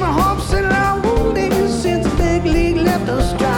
hopes and our wounding since the big league left us dry.